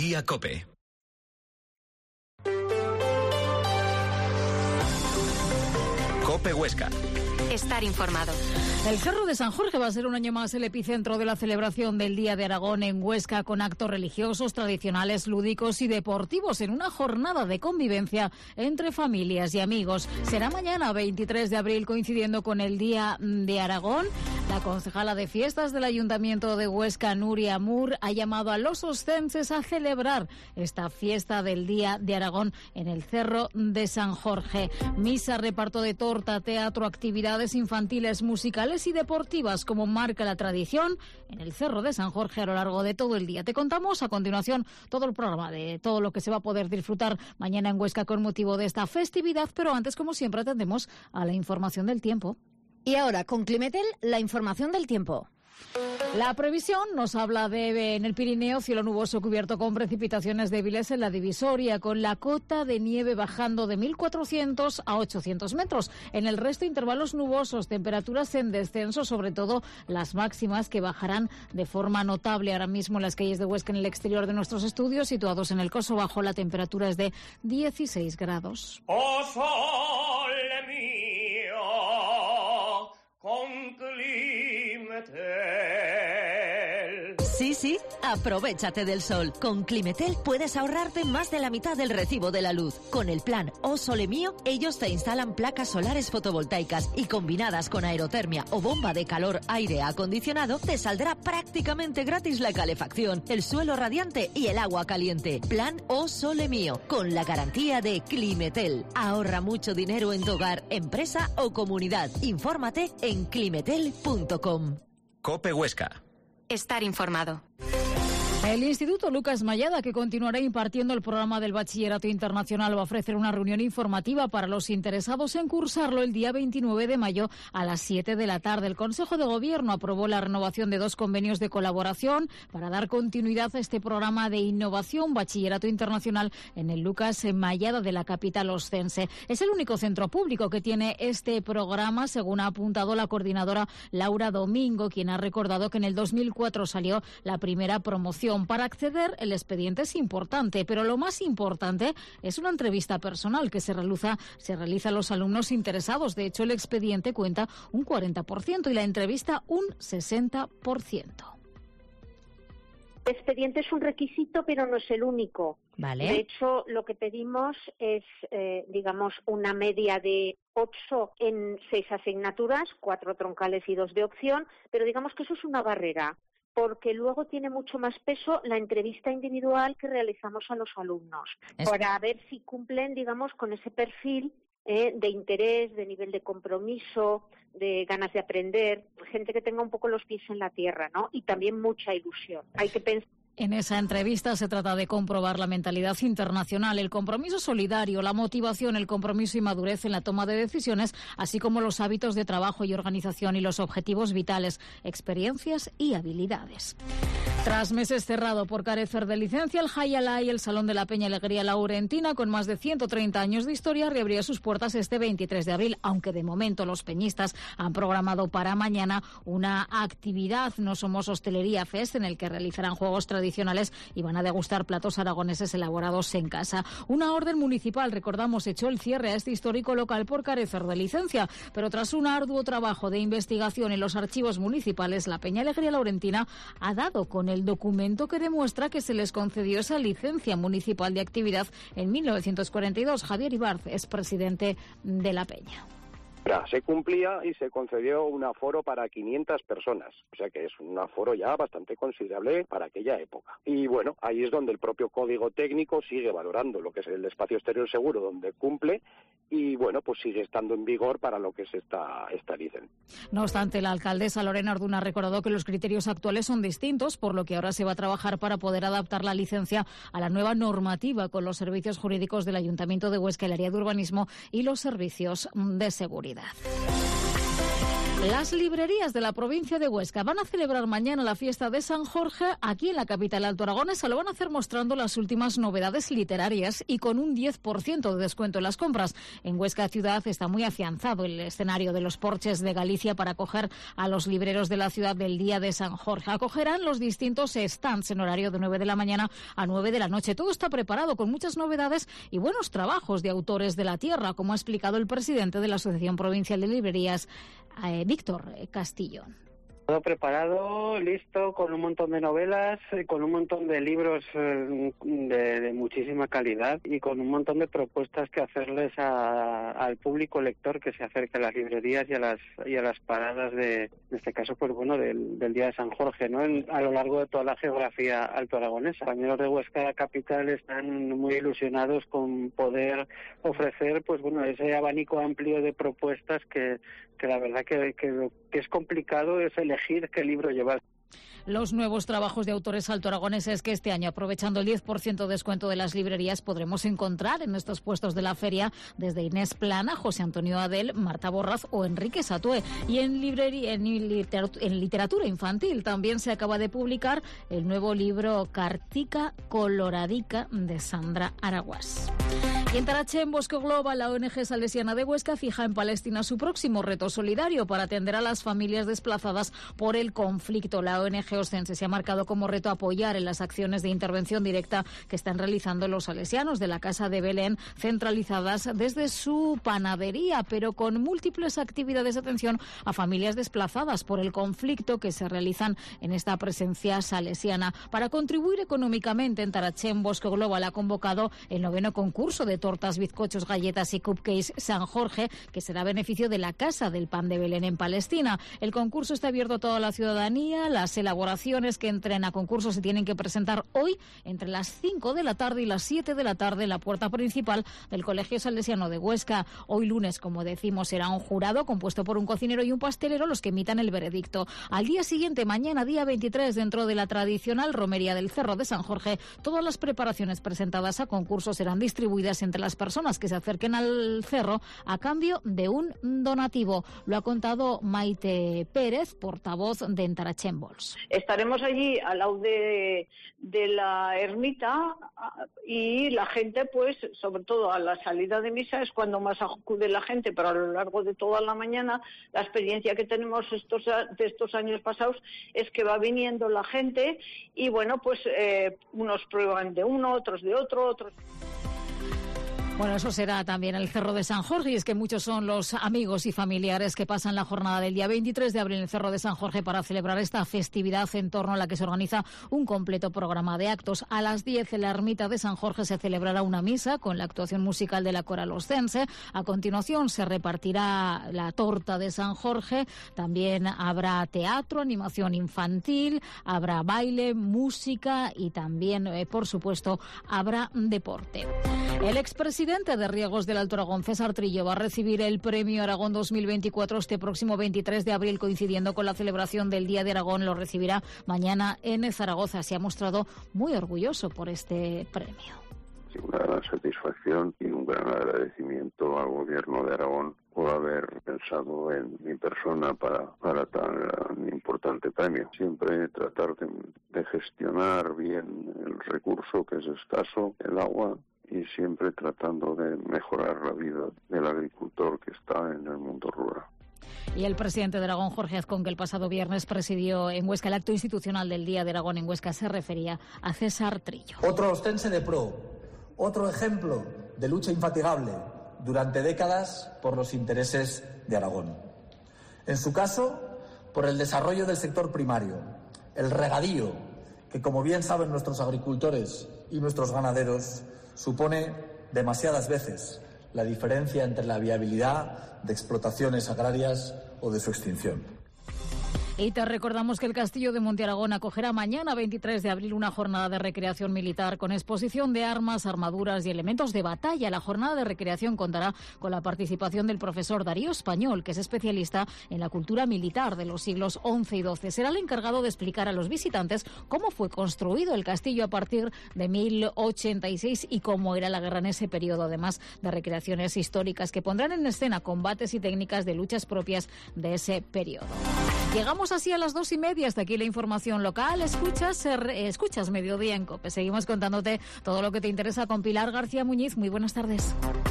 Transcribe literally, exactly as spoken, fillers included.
Día COPE. COPE Huesca. Estar informado. El Cerro de San Jorge va a ser un año más el epicentro de la celebración del Día de Aragón en Huesca, con actos religiosos, tradicionales, lúdicos y deportivos en una jornada de convivencia entre familias y amigos. Será mañana, veintitrés de abril, coincidiendo con el Día de Aragón. La concejala de fiestas del Ayuntamiento de Huesca, Nuria Mur, ha llamado a los oscenses a celebrar esta fiesta del Día de Aragón en el Cerro de San Jorge. Misa, reparto de torta, teatro, actividades infantiles, musicales y deportivas, como marca la tradición en el Cerro de San Jorge a lo largo de todo el día. Te contamos a continuación todo el programa de todo lo que se va a poder disfrutar mañana en Huesca con motivo de esta festividad, pero antes, como siempre, atendemos a la información del tiempo. Y ahora, con Climetel, la información del tiempo. La previsión nos habla de, en el Pirineo, cielo nuboso cubierto con precipitaciones débiles en la divisoria, con la cota de nieve bajando de mil cuatrocientos a ochocientos metros. En el resto, intervalos nubosos, temperaturas en descenso, sobre todo las máximas, que bajarán de forma notable. Ahora mismo en las calles de Huesca, en el exterior de nuestros estudios, situados en el Coso Bajo, la temperatura es de dieciséis grados. ¡Oh, sol mío! Con Climetel. Sí, sí, aprovéchate del sol. Con Climetel puedes ahorrarte más de la mitad del recibo de la luz. Con el plan Oh Sole Mío, ellos te instalan placas solares fotovoltaicas y combinadas con aerotermia o bomba de calor aire acondicionado, te saldrá prácticamente gratis la calefacción, el suelo radiante y el agua caliente. Plan Oh Sole Mío, con la garantía de Climetel. Ahorra mucho dinero en tu hogar, empresa o comunidad. Infórmate en climetel punto com. COPE Huesca. Estar informado. El Instituto Lucas Mayada, que continuará impartiendo el programa del Bachillerato Internacional, va a ofrecer una reunión informativa para los interesados en cursarlo el día veintinueve de mayo a las siete de la tarde. El Consejo de Gobierno aprobó la renovación de dos convenios de colaboración para dar continuidad a este programa de innovación Bachillerato Internacional en el Lucas Mayada de la capital oscense. Es el único centro público que tiene este programa, según ha apuntado la coordinadora Laura Domingo, quien ha recordado que en el dos mil cuatro salió la primera promoción. Para acceder, el expediente es importante, pero lo más importante es una entrevista personal que se realiza, se realiza a los alumnos interesados. De hecho, el expediente cuenta un cuarenta por ciento y la entrevista un sesenta por ciento. El expediente es un requisito, pero no es el único. Vale. De hecho, lo que pedimos es, eh, digamos, una media de ocho en seis asignaturas, cuatro troncales y dos de opción, pero digamos que eso es una barrera, porque luego tiene mucho más peso la entrevista individual que realizamos a los alumnos, es... para ver si cumplen, digamos, con ese perfil eh, de interés, de nivel de compromiso, de ganas de aprender, gente que tenga un poco los pies en la tierra, ¿no? Y también mucha ilusión. Hay que pensar. En esa entrevista se trata de comprobar la mentalidad internacional, el compromiso solidario, la motivación, el compromiso y madurez en la toma de decisiones, así como los hábitos de trabajo y organización y los objetivos vitales, experiencias y habilidades. Tras meses cerrado por carecer de licencia, el Jai Alai, el Salón de la Peña Alegría Laurentina, con más de ciento treinta años de historia, reabrirá sus puertas este veintitrés de abril, aunque de momento los peñistas han programado para mañana una actividad No Somos Hostelería Fest, en el que realizarán juegos tradicionales y van a degustar platos aragoneses elaborados en casa. Una orden municipal, recordamos, echó el cierre a este histórico local por carecer de licencia, pero tras un arduo trabajo de investigación en los archivos municipales, la Peña Alegría Laurentina ha dado con el documento que demuestra que se les concedió esa licencia municipal de actividad en mil novecientos cuarenta y dos. Javier Ibarz es presidente de la Peña. Se cumplía y se concedió un aforo para quinientas personas, o sea que es un aforo ya bastante considerable para aquella época. Y bueno, ahí es donde el propio Código Técnico sigue valorando lo que es el espacio exterior seguro, donde cumple, y bueno, pues sigue estando en vigor para lo que es esta, esta licencia. No obstante, la alcaldesa Lorena Orduna ha recordado que los criterios actuales son distintos, por lo que ahora se va a trabajar para poder adaptar la licencia a la nueva normativa con los servicios jurídicos del Ayuntamiento de Huesca, el área de urbanismo y los servicios de seguridad. Las librerías de la provincia de Huesca van a celebrar mañana la fiesta de San Jorge aquí en la capital altoaragonesa. Lo van a hacer mostrando las últimas novedades literarias y con un diez por ciento de descuento en las compras. En Huesca ciudad está muy afianzado el escenario de los porches de Galicia para acoger a los libreros de la ciudad del día de San Jorge. Acogerán los distintos stands en horario de nueve de la mañana a nueve de la noche. Todo está preparado con muchas novedades y buenos trabajos de autores de la tierra, como ha explicado el presidente de la Asociación Provincial de Librerías, eh, Víctor Castillo. Todo preparado, listo, con un montón de novelas, con un montón de libros de, de muchísima calidad y con un montón de propuestas que hacerles a, al público lector que se acerque a las librerías y a las y a las paradas de, en este caso, pues bueno, del, del Día de San Jorge, ¿no? En, a lo largo de toda la geografía altoaragonesa. Los compañeros de Huesca capital están muy ilusionados con poder ofrecer, pues bueno, ese abanico amplio de propuestas que que la verdad que, que, que es complicado es elegir qué libro llevar. Los nuevos trabajos de autores altoaragoneses que este año, aprovechando el diez por ciento de descuento de las librerías, podremos encontrar en estos puestos de la feria, desde Inés Plana, José Antonio Adel, Marta Borraz o Enrique Satué. Y en, librería, en, literatura, en literatura infantil también se acaba de publicar el nuevo libro Cartica Coloradica de Sandra Araguas. Y en Tarachen, Bosque Global, la O N G Salesiana de Huesca fija en Palestina su próximo reto solidario para atender a las familias desplazadas por el conflicto. La O N G Ostense se ha marcado como reto apoyar en las acciones de intervención directa que están realizando los salesianos de la Casa de Belén, centralizadas desde su panadería, pero con múltiples actividades de atención a familias desplazadas por el conflicto que se realizan en esta presencia salesiana. Para contribuir económicamente, en Tarachen, Bosque Global ha convocado el noveno concurso de tortas, bizcochos, galletas y cupcakes San Jorge, que será a beneficio de la Casa del Pan de Belén en Palestina. El concurso está abierto a toda la ciudadanía. Las elaboraciones que entren a concurso se tienen que presentar hoy entre las cinco de la tarde y las siete de la tarde en la puerta principal del Colegio Salesiano de Huesca. Hoy lunes, como decimos, será un jurado compuesto por un cocinero y un pastelero los que emitan el veredicto. Al día siguiente, mañana día veintitrés, dentro de la tradicional romería del Cerro de San Jorge, todas las preparaciones presentadas a concurso serán distribuidas entre las personas que se acerquen al cerro a cambio de un donativo. Lo ha contado Maite Pérez, portavoz de Entarachen Bols. Estaremos allí al lado de, de la ermita y la gente, pues, sobre todo a la salida de misa es cuando más acude la gente, pero a lo largo de toda la mañana la experiencia que tenemos estos de estos años pasados es que va viniendo la gente y, bueno, pues eh, unos prueban de uno, otros de otro, otros... Bueno, eso será también el Cerro de San Jorge, y es que muchos son los amigos y familiares que pasan la jornada del día veintitrés de abril en el Cerro de San Jorge para celebrar esta festividad, en torno a la que se organiza un completo programa de actos. A las diez en la ermita de San Jorge se celebrará una misa con la actuación musical de la Coral Ostense. A continuación se repartirá la torta de San Jorge. También habrá teatro, animación infantil, habrá baile, música y también, eh, por supuesto, habrá deporte. El expresidente de Riegos del Alto Aragón, César Trillo, va a recibir el Premio Aragón dos mil veinticuatro este próximo veintitrés de abril, coincidiendo con la celebración del Día de Aragón. Lo recibirá mañana en Zaragoza. Se ha mostrado muy orgulloso por este premio. Sí, una gran satisfacción y un gran agradecimiento al Gobierno de Aragón por haber pensado en mi persona para, para tan importante premio. Siempre tratar de, de gestionar bien el recurso que es escaso, el agua, y siempre tratando de mejorar la vida del agricultor que está en el mundo rural. Y el presidente de Aragón, Jorge Azcón, que el pasado viernes presidió en Huesca el acto institucional del Día de Aragón en Huesca, se refería a César Trillo. Otro ostense de pro, otro ejemplo de lucha infatigable durante décadas por los intereses de Aragón. En su caso, por el desarrollo del sector primario, el regadío, que como bien saben nuestros agricultores y nuestros ganaderos, supone demasiadas veces la diferencia entre la viabilidad de explotaciones agrarias o de su extinción. Y te recordamos que el Castillo de Montearagón acogerá mañana, veintitrés de abril, una jornada de recreación militar con exposición de armas, armaduras y elementos de batalla. La jornada de recreación contará con la participación del profesor Darío Español, que es especialista en la cultura militar de los siglos once y doce. Será el encargado de explicar a los visitantes cómo fue construido el castillo a partir de mil ochenta y seis y cómo era la guerra en ese periodo, además de recreaciones históricas que pondrán en escena combates y técnicas de luchas propias de ese periodo. Llegamos así a las dos y media. Hasta aquí la información local. Escuchas, eh, escuchas Mediodía en COPE. Seguimos contándote todo lo que te interesa con Pilar García Muñiz. Muy buenas tardes.